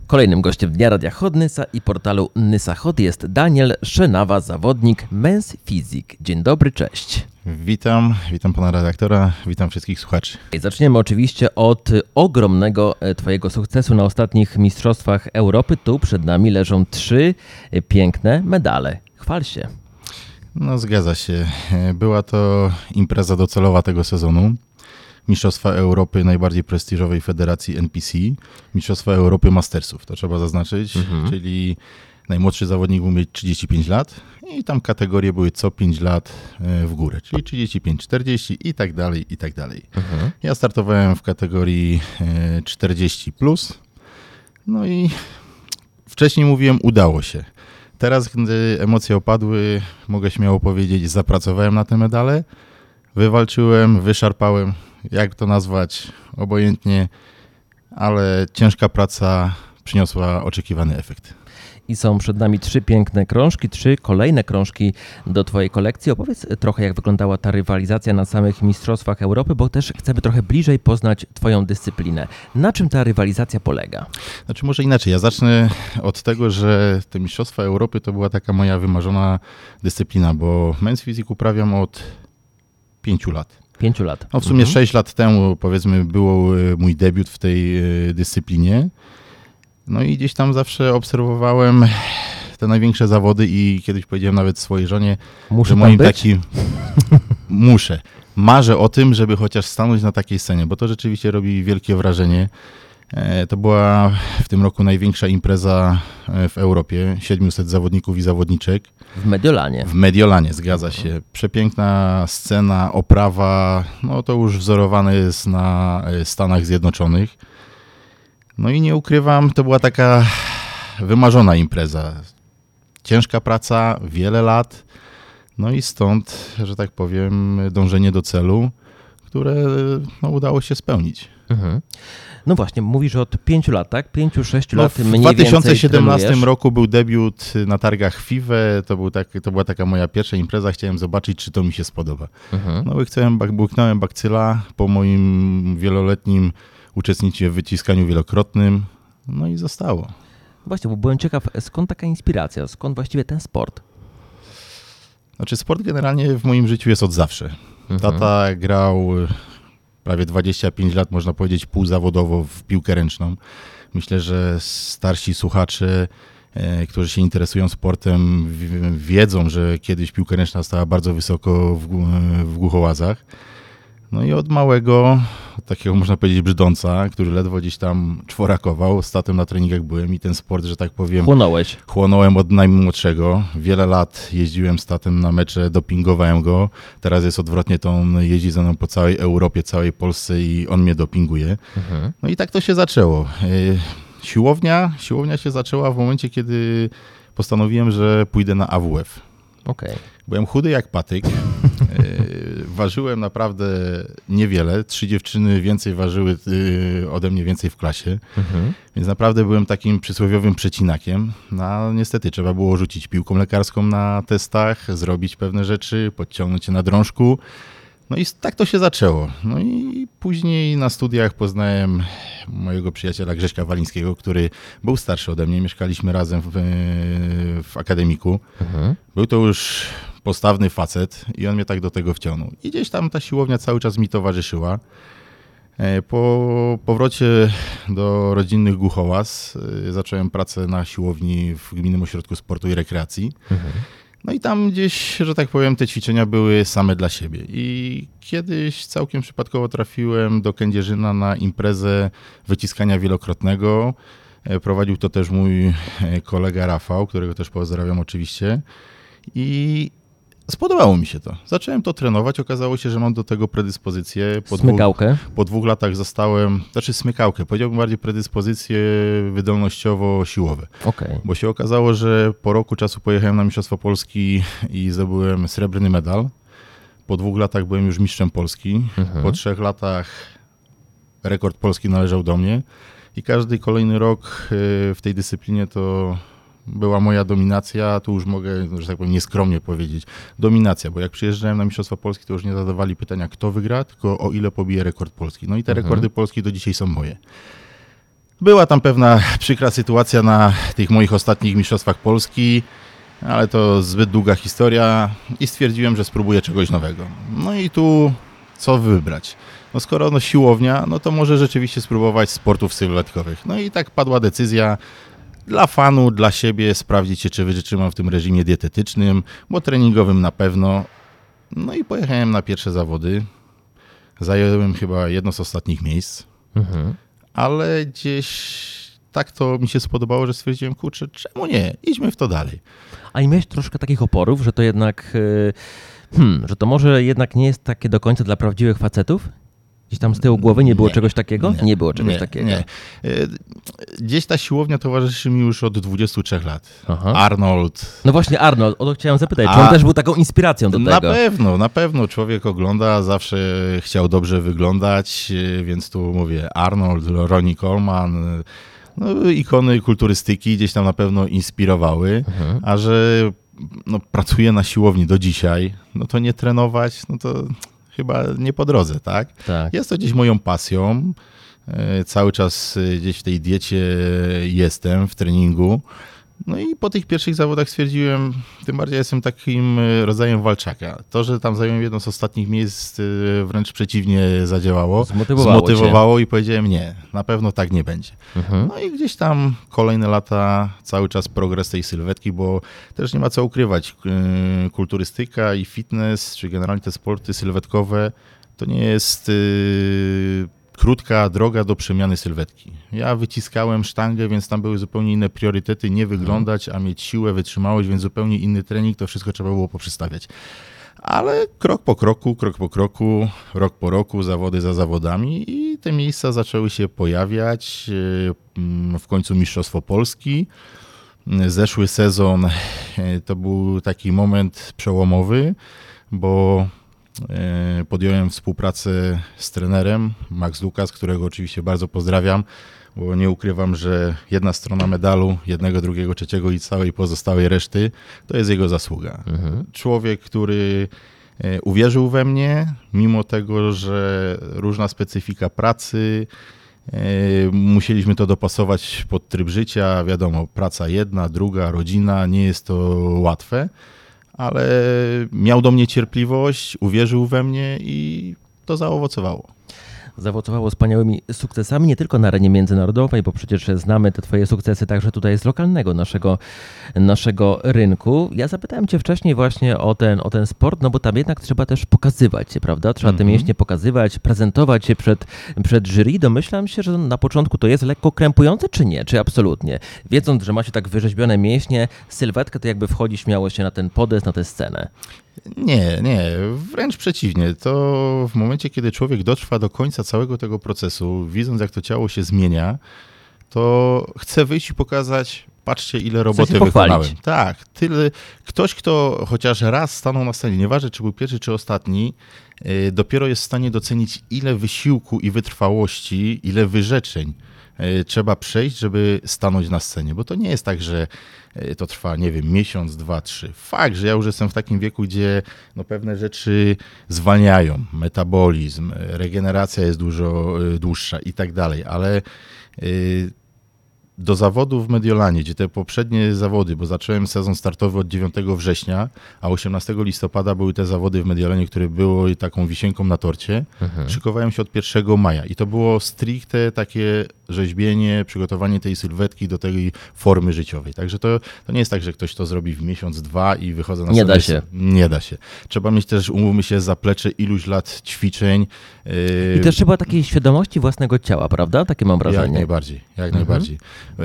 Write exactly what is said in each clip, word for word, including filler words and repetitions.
Kolejnym gościem Dnia Radia Hot Nysa i portalu Nysa Hot jest Daniel Szenawa, zawodnik Men's Physique. Dzień dobry, cześć. Witam, witam pana redaktora, witam wszystkich słuchaczy. Zaczniemy oczywiście od ogromnego twojego sukcesu na ostatnich Mistrzostwach Europy. Tu przed nami leżą trzy piękne medale. Chwal się. No zgadza się. Była to impreza docelowa tego sezonu. Mistrzostwa Europy najbardziej prestiżowej federacji N P C, Mistrzostwa Europy Mastersów, to trzeba zaznaczyć, mhm. czyli najmłodszy zawodnik mógł mieć trzydzieści pięć lat i tam kategorie były co pięć lat w górę, czyli trzydzieści pięć, czterdzieści i tak dalej, i tak dalej. Mhm. Ja startowałem w kategorii czterdzieści plus, no i wcześniej mówiłem, udało się. Teraz, gdy emocje opadły, mogę śmiało powiedzieć, zapracowałem na te medale, wywalczyłem, wyszarpałem, jak to nazwać, obojętnie, ale ciężka praca przyniosła oczekiwany efekt. I są przed nami trzy piękne krążki, trzy kolejne krążki do twojej kolekcji. Opowiedz trochę, jak wyglądała ta rywalizacja na samych Mistrzostwach Europy, bo też chcemy trochę bliżej poznać twoją dyscyplinę. Na czym ta rywalizacja polega? Znaczy może inaczej, ja zacznę od tego, że te Mistrzostwa Europy to była taka moja wymarzona dyscyplina, bo Men's Physique uprawiam od pięciu lat. Pięciu lat. No w sumie mhm. sześć lat temu, powiedzmy, był mój debiut w tej dyscyplinie. No i gdzieś tam zawsze obserwowałem te największe zawody i kiedyś powiedziałem nawet swojej żonie, Muszę że moim być? takim muszę. Marzę o tym, żeby chociaż stanąć na takiej scenie, bo to rzeczywiście robi wielkie wrażenie. To była w tym roku największa impreza w Europie, siedmiuset zawodników i zawodniczek. W Mediolanie. W Mediolanie, zgadza się. Przepiękna scena, oprawa, no to już wzorowane jest na Stanach Zjednoczonych. No i nie ukrywam, to była taka wymarzona impreza. Ciężka praca, wiele lat, no i stąd, że tak powiem, dążenie do celu, które no, udało się spełnić. Mhm. No właśnie, mówisz od pięciu lat, tak? Pięciu, sześciu no, lat mniej W dwa tysiące siedemnastym trenujesz. roku był debiut na targach F I W E, to, był tak, to była taka moja pierwsza impreza, chciałem zobaczyć, czy to mi się spodoba. Mhm. No łyknąłem, łyknąłem bakcyla po moim wieloletnim uczestnictwie w wyciskaniu wielokrotnym, no i zostało. Właśnie, bo byłem ciekaw, skąd taka inspiracja, skąd właściwie ten sport? Znaczy sport generalnie w moim życiu jest od zawsze. Mhm. Tata grał prawie dwadzieścia pięć lat, można powiedzieć, półzawodowo w piłkę ręczną. Myślę, że starsi słuchacze, e, którzy się interesują sportem, w, wiedzą, że kiedyś piłka ręczna stała bardzo wysoko w, w Głuchołazach. No i od małego, takiego można powiedzieć brzdąca, który ledwo gdzieś tam czworakował, z tatą na treningach byłem i ten sport, że tak powiem... Chłonąłeś. Chłonąłem od najmłodszego. Wiele lat jeździłem z tatem na mecze, dopingowałem go. Teraz jest odwrotnie, to on jeździ ze mną po całej Europie, całej Polsce i on mnie dopinguje. Mhm. No i tak to się zaczęło. Siłownia, siłownia się zaczęła w momencie, kiedy postanowiłem, że pójdę na A W F. Okay. Byłem chudy jak patyk, ważyłem naprawdę niewiele, trzy dziewczyny więcej ważyły ode mnie więcej w klasie, mhm. więc naprawdę byłem takim przysłowiowym przecinakiem. No niestety trzeba było rzucić piłką lekarską na testach, zrobić pewne rzeczy, podciągnąć się na drążku. No i tak to się zaczęło. No i później na studiach poznałem mojego przyjaciela Grześka Walińskiego, który był starszy ode mnie. Mieszkaliśmy razem w, w akademiku. Mhm. Był to już postawny facet i on mnie tak do tego wciągnął. I gdzieś tam ta siłownia cały czas mi towarzyszyła. Po powrocie do rodzinnych Głuchołaz zacząłem pracę na siłowni w Gminnym Ośrodku Sportu i Rekreacji. Mhm. No i tam gdzieś, że tak powiem, te ćwiczenia były same dla siebie. I kiedyś całkiem przypadkowo trafiłem do Kędzierzyna na imprezę wyciskania wielokrotnego. Prowadził to też mój kolega Rafał, którego też pozdrawiam oczywiście. I spodobało mi się to. Zacząłem to trenować, okazało się, że mam do tego predyspozycję. Po smykałkę? Dwóch, po dwóch latach zostałem, znaczy smykałkę, powiedziałbym bardziej predyspozycje wydolnościowo-siłowe. Okay. Bo się okazało, że po roku czasu pojechałem na Mistrzostwo Polski i zdobyłem srebrny medal. Po dwóch latach byłem już mistrzem Polski. Mhm. Po trzech latach rekord Polski należał do mnie. I każdy kolejny rok w tej dyscyplinie to była moja dominacja, tu już mogę, że tak powiem, nieskromnie powiedzieć, dominacja, bo jak przyjeżdżałem na Mistrzostwa Polski, to już nie zadawali pytania, kto wygra, tylko o ile pobije rekord Polski. No i te mhm. rekordy Polski do dzisiaj są moje. Była tam pewna przykra sytuacja na tych moich ostatnich mistrzostwach Polski, ale to zbyt długa historia i stwierdziłem, że spróbuję czegoś nowego. No i tu co wybrać? No skoro no siłownia, no to może rzeczywiście spróbować sportów sylwetkowych. No i tak padła decyzja dla fanu, dla siebie, sprawdzić się, czy wytrzymam w tym reżimie dietetycznym, bo treningowym na pewno. No i pojechałem na pierwsze zawody. Zająłem chyba jedno z ostatnich miejsc, mhm. ale gdzieś tak to mi się spodobało, że stwierdziłem, kurczę, czemu nie? Idźmy w to dalej. A i miałeś troszkę takich oporów, że to jednak, hmm, że to może jednak nie jest takie do końca dla prawdziwych facetów? Gdzieś tam z tyłu głowy nie było nie, czegoś takiego? Nie, nie było czegoś nie, takiego. Nie. Gdzieś ta siłownia towarzyszy mi już od dwudziestu trzech lat. Aha. Arnold. No właśnie Arnold, o to chciałem zapytać, czy on A, też był taką inspiracją do tego? Na pewno, na pewno. Człowiek ogląda, zawsze chciał dobrze wyglądać, więc tu mówię Arnold, Ronnie Coleman, no, ikony kulturystyki gdzieś tam na pewno inspirowały, mhm. a że no, pracuję na siłowni do dzisiaj, no to nie trenować, no to chyba nie po drodze, tak? tak? Jest to gdzieś moją pasją. Cały czas gdzieś w tej diecie jestem, w treningu. No i po tych pierwszych zawodach stwierdziłem, tym bardziej jestem takim rodzajem walczaka. To, że tam zająłem jedno z ostatnich miejsc, wręcz przeciwnie zadziałało. Zmotywowało, Zmotywowało i powiedziałem nie, na pewno tak nie będzie. Mhm. No i gdzieś tam kolejne lata, cały czas progres tej sylwetki, bo też nie ma co ukrywać. Kulturystyka i fitness, czy generalnie te sporty sylwetkowe, to nie jest krótka droga do przemiany sylwetki. Ja wyciskałem sztangę, więc tam były zupełnie inne priorytety, nie wyglądać, a mieć siłę, wytrzymałość, więc zupełnie inny trening, to wszystko trzeba było poprzestawiać. Ale krok po kroku, krok po kroku, rok po roku, zawody za zawodami i te miejsca zaczęły się pojawiać. W końcu Mistrzostwo Polski. Zeszły sezon to był taki moment przełomowy, bo podjąłem współpracę z trenerem Max Lukas, którego oczywiście bardzo pozdrawiam, bo nie ukrywam, że jedna strona medalu, jednego, drugiego, trzeciego i całej pozostałej reszty, to jest jego zasługa. Mhm. Człowiek, który uwierzył we mnie, mimo tego, że różna specyfika pracy, musieliśmy to dopasować pod tryb życia, wiadomo, praca jedna, druga, rodzina, nie jest to łatwe, ale miał do mnie cierpliwość, uwierzył we mnie i to zaowocowało. Zaowocowało wspaniałymi sukcesami, nie tylko na arenie międzynarodowej, bo przecież znamy te twoje sukcesy także tutaj z lokalnego naszego, naszego rynku. Ja zapytałem cię wcześniej właśnie o ten, o ten sport, no bo tam jednak trzeba też pokazywać się, prawda? Trzeba mm-hmm. te mięśnie pokazywać, prezentować się przed, przed jury. Domyślam się, że na początku to jest lekko krępujące, czy nie? Czy absolutnie? Wiedząc, że macie tak wyrzeźbione mięśnie, sylwetkę, to jakby wchodzi śmiało się na ten podest, na tę scenę. Nie, nie, wręcz przeciwnie. To w momencie, kiedy człowiek dotrwa do końca całego tego procesu, widząc jak to ciało się zmienia, to chce wyjść i pokazać, patrzcie ile roboty wykonałem. Tak, tyle. Ktoś, kto chociaż raz stanął na scenie, nieważne czy był pierwszy czy ostatni, yy, dopiero jest w stanie docenić ile wysiłku i wytrwałości, ile wyrzeczeń yy, trzeba przejść, żeby stanąć na scenie. Bo to nie jest tak, że to trwa, nie wiem, miesiąc, dwa, trzy. Fakt, że ja już jestem w takim wieku, gdzie no, pewne rzeczy zwalniają, metabolizm, regeneracja jest dużo dłuższa i tak dalej, ale yy, do zawodów w Mediolanie, gdzie te poprzednie zawody, bo zacząłem sezon startowy od dziewiątego września, a osiemnastego listopada były te zawody w Mediolanie, które były taką wisienką na torcie, mhm. szykowałem się od pierwszego maja i to było stricte takie rzeźbienie, przygotowanie tej sylwetki do tej formy życiowej. Także to, to nie jest tak, że ktoś to zrobi w miesiąc, dwa i wychodzę na Nie da się. Nie da się. Trzeba mieć też, umówmy się, zaplecze iluś lat ćwiczeń. I też trzeba takiej świadomości własnego ciała, prawda? Takie mam wrażenie. Jak najbardziej, jak mhm. najbardziej.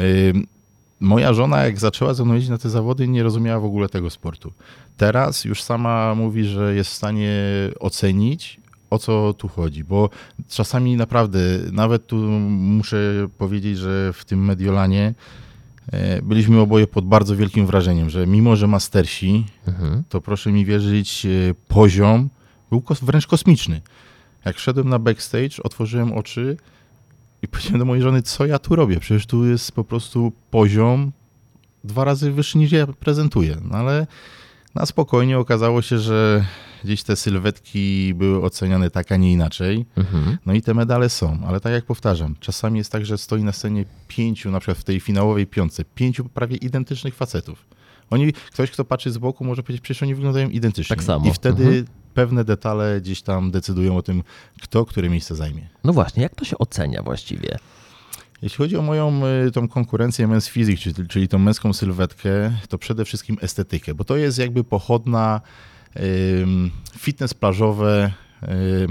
Moja żona, jak zaczęła ze mną jeździć na te zawody, nie rozumiała w ogóle tego sportu. Teraz już sama mówi, że jest w stanie ocenić, o co tu chodzi, bo czasami naprawdę, nawet tu muszę powiedzieć, że w tym Mediolanie byliśmy oboje pod bardzo wielkim wrażeniem, że mimo, że mastersi, mhm. to proszę mi wierzyć, poziom był wręcz kosmiczny. Jak szedłem na backstage, otworzyłem oczy i powiedziałem do mojej żony, co ja tu robię? Przecież tu jest po prostu poziom dwa razy wyższy niż ja prezentuję. No ale na spokojnie okazało się, że gdzieś te sylwetki były oceniane tak, a nie inaczej. Mhm. No i te medale są, ale tak jak powtarzam, czasami jest tak, że stoi na scenie pięciu, na przykład w tej finałowej piątce, pięciu prawie identycznych facetów. Oni, ktoś, kto patrzy z boku, może powiedzieć, przecież oni wyglądają identycznie. Tak samo. I wtedy mhm. pewne detale gdzieś tam decydują o tym, kto które miejsce zajmie. No właśnie, jak to się ocenia właściwie? Jeśli chodzi o moją tą konkurencję Men's Physique, czyli, czyli tą męską sylwetkę, to przede wszystkim estetykę, bo to jest jakby pochodna y, fitness plażowe, y,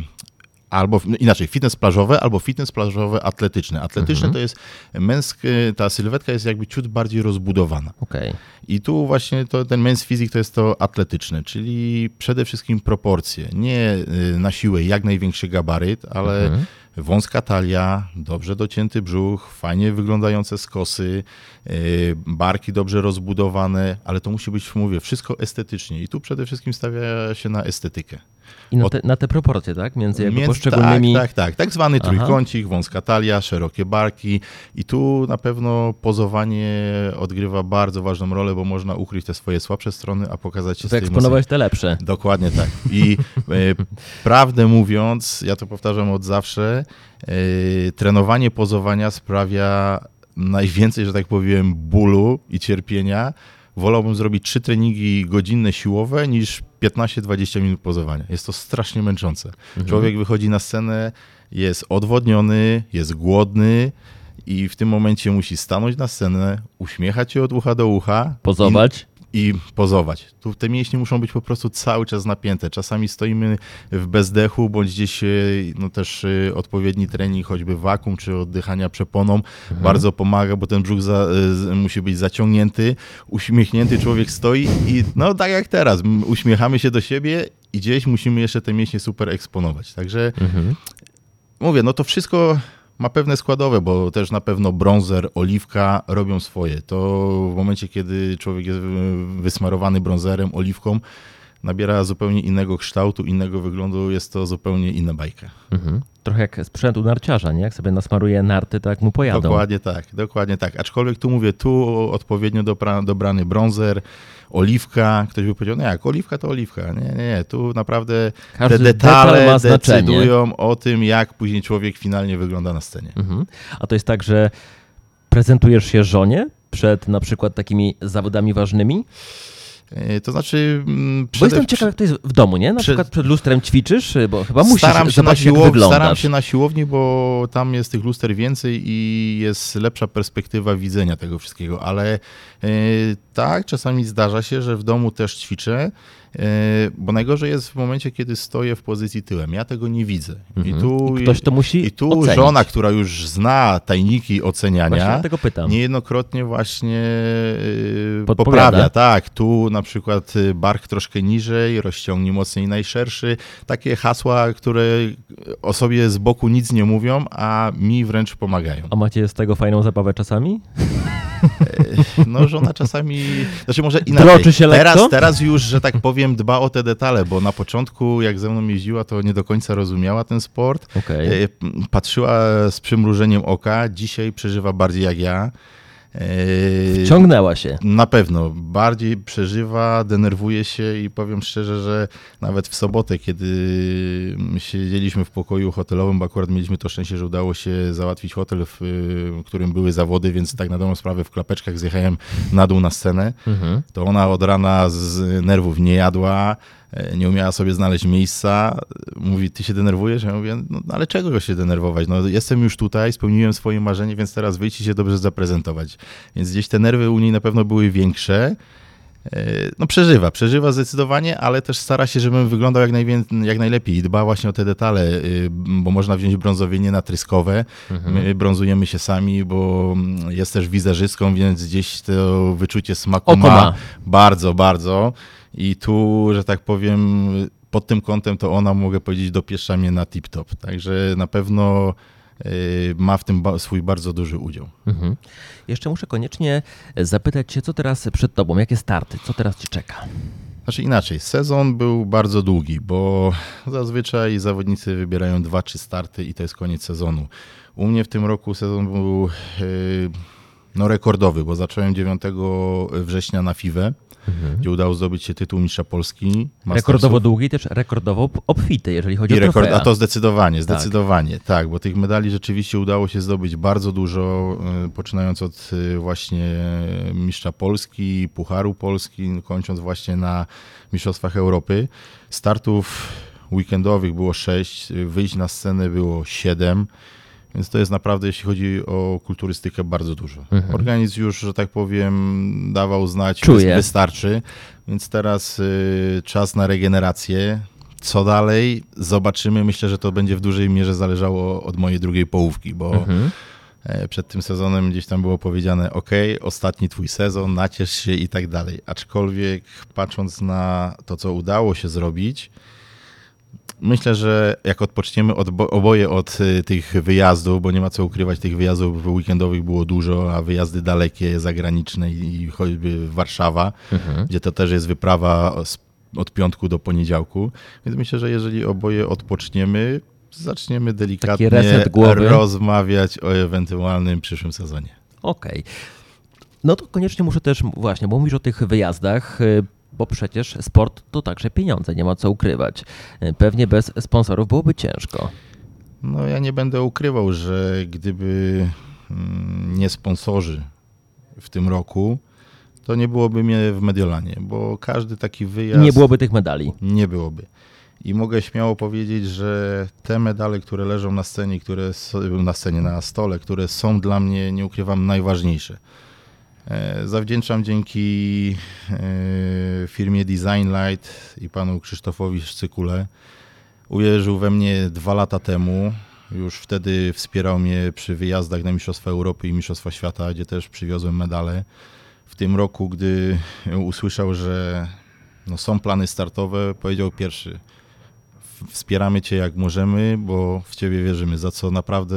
albo inaczej, fitness plażowe albo fitness plażowe atletyczne. Atletyczne mhm. to jest męskie, ta sylwetka jest jakby ciut bardziej rozbudowana. Okay. I tu właśnie to, ten Men's Physique to jest to atletyczne, czyli przede wszystkim proporcje. Nie na siłę jak największy gabaryt, ale mhm. wąska talia, dobrze docięty brzuch, fajnie wyglądające skosy, barki dobrze rozbudowane, ale to musi być, mówię, wszystko estetycznie. I tu przede wszystkim stawia się na estetykę. I na te, na te proporcje, tak? Między jakby Między, poszczególnymi... Tak, tak, tak. Tak zwany trójkącik, wąska talia, szerokie barki. I tu na pewno pozowanie odgrywa bardzo ważną rolę, bo można ukryć te swoje słabsze strony, a pokazać się z tej wyeksponować te lepsze. Dokładnie tak. I e, prawdę mówiąc, ja to powtarzam od zawsze, e, trenowanie pozowania sprawia najwięcej, że tak powiem, bólu i cierpienia. Wolałbym zrobić trzy treningi godzinne siłowe niż piętnaście dwadzieścia minut pozowania. Jest to strasznie męczące. Mhm. Człowiek wychodzi na scenę, jest odwodniony, jest głodny i w tym momencie musi stanąć na scenę, uśmiechać się od ucha do ucha. Pozować. I, i pozować. Tu te mięśnie muszą być po prostu cały czas napięte. Czasami stoimy w bezdechu, bądź gdzieś no też odpowiedni trening, choćby wakum, czy oddychania przeponą mhm. bardzo pomaga, bo ten brzuch za, musi być zaciągnięty, uśmiechnięty człowiek stoi i no tak jak teraz, uśmiechamy się do siebie i gdzieś musimy jeszcze te mięśnie super eksponować. Także mhm. mówię, no to wszystko ma pewne składowe, bo też na pewno brązer, oliwka robią swoje. To w momencie, kiedy człowiek jest wysmarowany brązerem, oliwką, nabiera zupełnie innego kształtu, innego wyglądu, jest to zupełnie inna bajka. Mhm. Trochę jak sprzęt u narciarza, nie? Jak sobie nasmaruje narty, tak mu pojadą. Dokładnie tak, dokładnie tak. Aczkolwiek tu mówię, tu odpowiednio dobra, dobrany brązer, oliwka. Ktoś by powiedział, no jak, oliwka to oliwka. Nie, nie, nie. Tu naprawdę każdy te detale detal ma decydują znaczenie. o tym, jak później człowiek finalnie wygląda na scenie. Mhm. A to jest tak, że prezentujesz się żonie przed na przykład takimi zawodami ważnymi? To znaczy... Bo jestem ciekaw, jak to jest w domu, nie? Na przed... przykład przed lustrem ćwiczysz, bo chyba musisz staram się zobaczyć, na siłow... jak wyglądasz. Staram się na siłowni, bo tam jest tych luster więcej i jest lepsza perspektywa widzenia tego wszystkiego, ale yy, tak, czasami zdarza się, że w domu też ćwiczę, yy, bo najgorzej jest w momencie, kiedy stoję w pozycji tyłem. Ja tego nie widzę. Mhm. I tu, I ktoś to musi I tu ocenić. Żona, która już zna tajniki oceniania, tego pytam. niejednokrotnie właśnie yy, poprawia. Tak, tu na przykład bark troszkę niżej, rozciągnij mocniej najszerszy. Takie hasła, które osobie z boku nic nie mówią, a mi wręcz pomagają. A macie z tego fajną zabawę czasami? No żona czasami, znaczy może inaczej. Droczy się lekko? Teraz, teraz już, że tak powiem, dba o te detale, bo na początku jak ze mną jeździła, to nie do końca rozumiała ten sport. Okay. Patrzyła z przymrużeniem oka, dzisiaj przeżywa bardziej jak ja. Wciągnęła się. Na pewno. Bardziej przeżywa, denerwuje się i powiem szczerze, że nawet w sobotę, kiedy siedzieliśmy w pokoju hotelowym, bo akurat mieliśmy to szczęście, że udało się załatwić hotel, w którym były zawody, więc tak na dobrą sprawę w klapeczkach zjechałem na dół na scenę, mhm. to ona od rana z nerwów nie jadła, nie umiała sobie znaleźć miejsca. Mówi, ty się denerwujesz? Ja mówię, no ale czego się denerwować? No jestem już tutaj, spełniłem swoje marzenie, więc teraz wyjść i się dobrze zaprezentować. Więc gdzieś te nerwy u niej na pewno były większe. No przeżywa, przeżywa zdecydowanie, ale też stara się, żebym wyglądał jak, najwię- jak najlepiej i dba właśnie o te detale, bo można wziąć brązowienie natryskowe. Mhm. My brązujemy się sami, bo jest też wizerzystką, więc gdzieś to wyczucie smaku ma, ma bardzo, bardzo. I tu, że tak powiem, pod tym kątem to ona, mogę powiedzieć, dopieszcza mnie na tip-top. Także na pewno y, ma w tym ba- swój bardzo duży udział. Mhm. Jeszcze muszę koniecznie zapytać cię, co teraz przed tobą, jakie starty, co teraz cię czeka? Znaczy inaczej, sezon był bardzo długi, bo zazwyczaj zawodnicy wybierają dwa, trzy starty i to jest koniec sezonu. U mnie w tym roku sezon był... Y, no rekordowy, bo zacząłem dziewiątego września na FIWE, mhm. gdzie udało zdobyć się tytuł mistrza Polski. Mastersów. Rekordowo długi, też rekordowo obfity, jeżeli chodzi I o rekord, trofea. A to zdecydowanie, zdecydowanie, tak. tak, bo tych medali rzeczywiście udało się zdobyć bardzo dużo, poczynając od właśnie mistrza Polski, Pucharu Polski, kończąc właśnie na Mistrzostwach Europy. Startów weekendowych było sześć, wyjść na scenę było siedem. Więc to jest naprawdę, jeśli chodzi o kulturystykę, bardzo dużo. Mhm. Organizm już, że tak powiem, dawał znać, Czuję. wystarczy. Więc teraz y, czas na regenerację. Co dalej? Zobaczymy. Myślę, że to będzie w dużej mierze zależało od mojej drugiej połówki, bo mhm. przed tym sezonem gdzieś tam było powiedziane, ok, ostatni twój sezon, naciesz się i tak dalej. Aczkolwiek patrząc na to, co udało się zrobić, myślę, że jak odpoczniemy od, oboje od y, tych wyjazdów, bo nie ma co ukrywać, tych wyjazdów weekendowych było dużo, a wyjazdy dalekie, zagraniczne i choćby Warszawa, mhm. gdzie to też jest wyprawa od piątku do poniedziałku. Więc myślę, że jeżeli oboje odpoczniemy, zaczniemy delikatnie rozmawiać o ewentualnym przyszłym sezonie. Okej. Okay. No to koniecznie muszę też, właśnie, bo mówisz o tych wyjazdach, bo przecież sport to także pieniądze, nie ma co ukrywać. Pewnie bez sponsorów byłoby ciężko. No ja nie będę ukrywał, że gdyby nie sponsorzy w tym roku, to nie byłoby mnie w Mediolanie, bo każdy taki wyjazd... Nie byłoby tych medali. Nie byłoby. I mogę śmiało powiedzieć, że te medale, które leżą na scenie, które są, na scenie, na stole, które są dla mnie, nie ukrywam, najważniejsze. Zawdzięczam dzięki firmie Design Light i panu Krzysztofowi Szczykule. Uwierzył we mnie dwa lata temu. Już wtedy wspierał mnie przy wyjazdach na Mistrzostwa Europy i Mistrzostwa Świata, gdzie też przywiozłem medale. W tym roku, gdy usłyszał, że no są plany startowe, powiedział pierwszy: wspieramy cię jak możemy, bo w ciebie wierzymy, za co naprawdę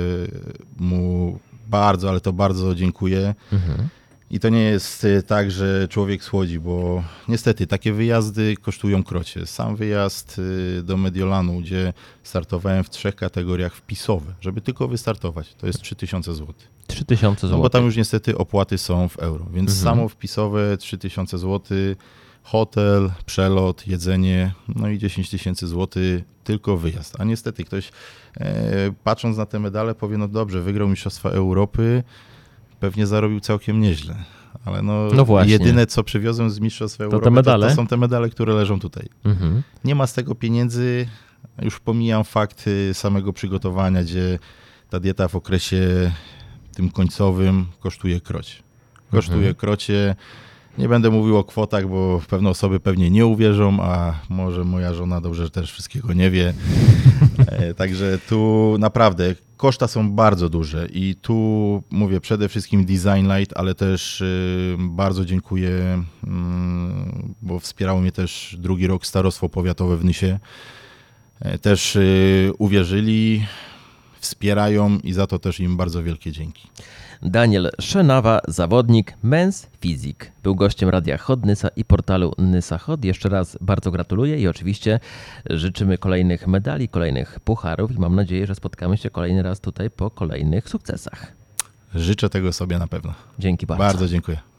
mu bardzo, ale to bardzo dziękuję. Mhm. I to nie jest tak, że człowiek słodzi, bo niestety takie wyjazdy kosztują krocie. Sam wyjazd do Mediolanu, gdzie startowałem w trzech kategoriach wpisowe, żeby tylko wystartować, to jest trzy tysiące złotych. trzy tysiące złotych. No bo tam już niestety opłaty są w euro, więc mhm. samo wpisowe trzy tysiące złotych, hotel, przelot, jedzenie, no i dziesięć tysięcy złotych tylko wyjazd. A niestety ktoś e, patrząc na te medale powie, no dobrze, wygrał Mistrzostwa Europy, pewnie zarobił całkiem nieźle. Ale no, no jedyne, co przywiozłem z Mistrzostw Europy, to, te to, to są te medale, które leżą tutaj. Mhm. Nie ma z tego pieniędzy, już pomijam fakt samego przygotowania, gdzie ta dieta w okresie tym końcowym kosztuje krocie. Kosztuje mhm. krocie. Nie będę mówił o kwotach, bo pewne osoby pewnie nie uwierzą, a może moja żona dobrze też wszystkiego nie wie. Także tu naprawdę koszta są bardzo duże i tu mówię przede wszystkim Design Light, ale też bardzo dziękuję, bo wspierało mnie też drugi rok Starostwo Powiatowe w Nysie. Też uwierzyli, wspierają i za to też im bardzo wielkie dzięki. Daniel Szenawa, zawodnik Men's Physique. Był gościem Radia Hot Nysa i portalu Nysa Hot. Jeszcze raz bardzo gratuluję i oczywiście życzymy kolejnych medali, kolejnych pucharów i mam nadzieję, że spotkamy się kolejny raz tutaj po kolejnych sukcesach. Życzę tego sobie na pewno. Dzięki bardzo. Bardzo dziękuję.